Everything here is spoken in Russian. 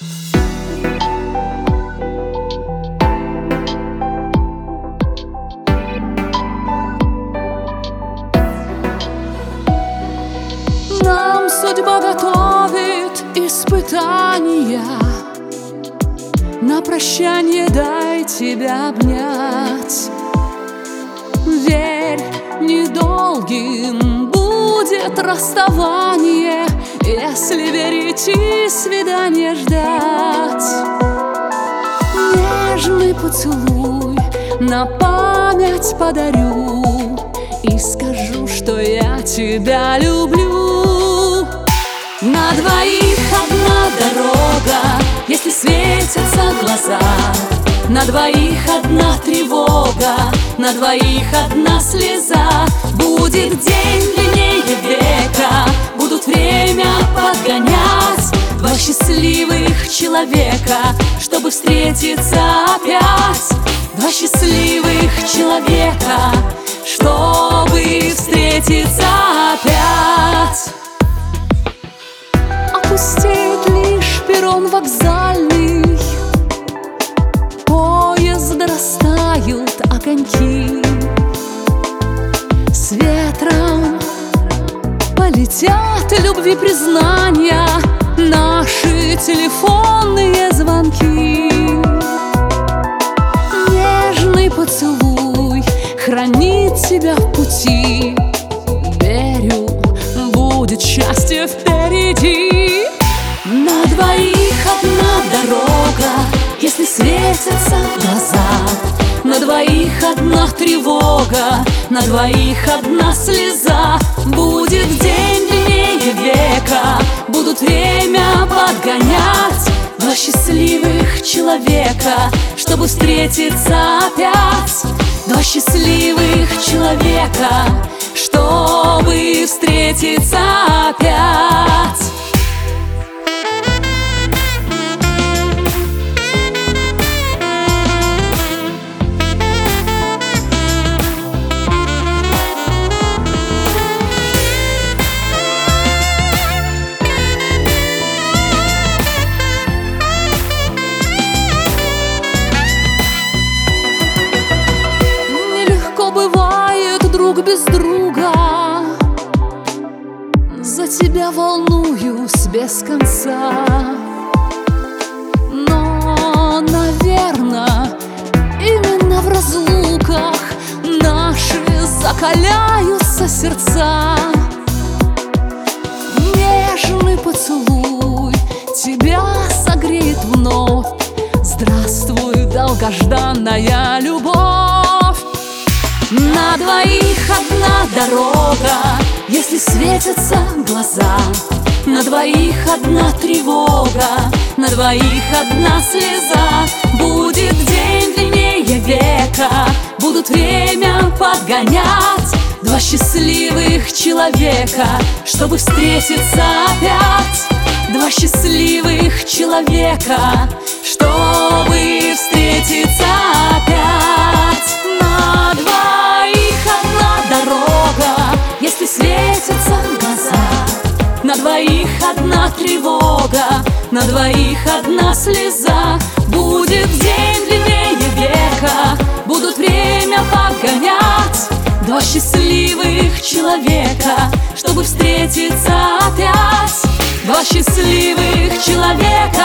Нам судьба готовит испытания. На прощанье дай тебя обнять. Верь, недолгим будет расставание, если верить и свидание ждать. Нежный поцелуй на память подарю и скажу, что я тебя люблю. На двоих одна дорога, если светятся глаза. На двоих одна тревога, на двоих одна слеза. Будет день длиннее века, будут время подгонять. Два счастливых человека, чтобы встретиться опять. Два счастливых человека, чтобы встретиться опять. Опустеет лишь перрон вокзальный, поезда растают огоньки. С ветром полетят любви признания, наши телефонные звонки. Нежный поцелуй хранит тебя в пути. Верю, будет счастье впереди. На двоих одна дорога, если светятся глаза. На двоих одна тревога, на двоих одна слеза. Будет день длиннее века, будут время подгонять. Два счастливых человека, чтобы встретиться опять. Два счастливых человека, чтобы встретиться опять. Без друга за тебя волнуюсь без конца. Но, наверно, именно в разлуках наши закаляются сердца. Нежный поцелуй тебя согреет вновь. Здравствуй, долгожданная любовь. На двоих одна дорога, если светятся глаза. На двоих одна тревога, на двоих одна слеза. Будет день длиннее века, будут время подгонять. Два счастливых человека, чтобы встретиться опять. Два счастливых человека, чтобы встретиться опять. На двоих одна дорога, если светятся глаза. На двоих одна тревога, на двоих одна слеза. Будет день длиннее века, будут время подгонять. Два счастливых человека, чтобы встретиться опять. Два счастливых человека,